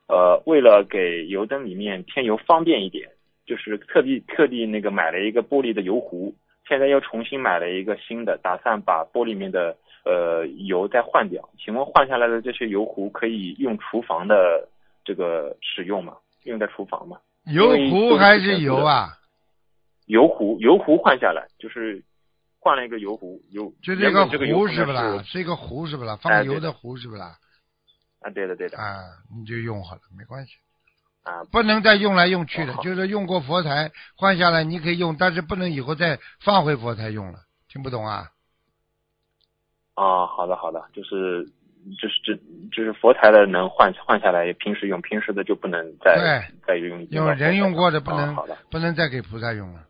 为了给油灯里面添油方便一点，就是特地那个买了一个玻璃的油壶，现在又重新买了一个新的，打算把玻璃里面的油再换掉。请问换下来的这些油壶可以用厨房的这个使用吗？用在厨房吗？ 油壶还是油啊？ 油壶换下来，就是换了一个油壶， 就这个壶是不啦？是一个壶是不啦？放油的壶是不啦？ 对的。 啊，你就用好了，没关系。 啊， 不能再用来用去的，就是用过佛台换下来你可以用，但是不能以后再放回佛台用了。听不懂啊？ 好的，就是佛台的能换下来，平时用，平时的就不能再用。 用人用过的不能再给菩萨用了。